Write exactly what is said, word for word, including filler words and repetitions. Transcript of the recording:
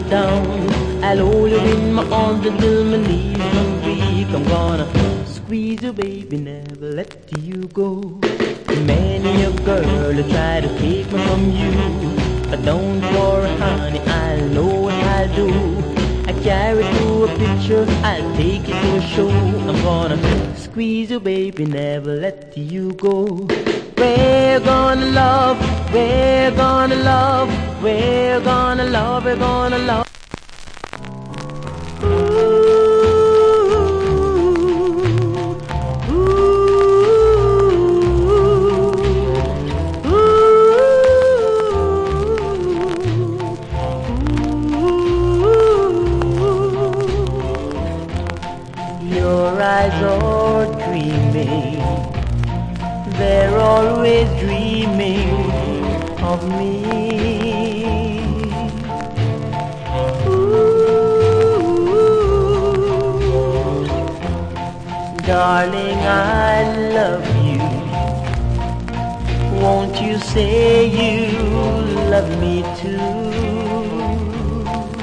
down. I'll hold you in my arms until my knees run weak. I'm gonna squeeze you, baby, never let you go. Many a girl will try to take me from you, but don't worry, honey, I'll know what I'll do. I carry to a picture, I'll take it to a show. I'm gonna squeeze you, baby, never let you go. We're gonna love, we're gonna love, we're gonna love, we're gonna love. Your eyes are dreaming, they're always dreaming of me. Ooh, darling, I love you. Won't you say you love me too?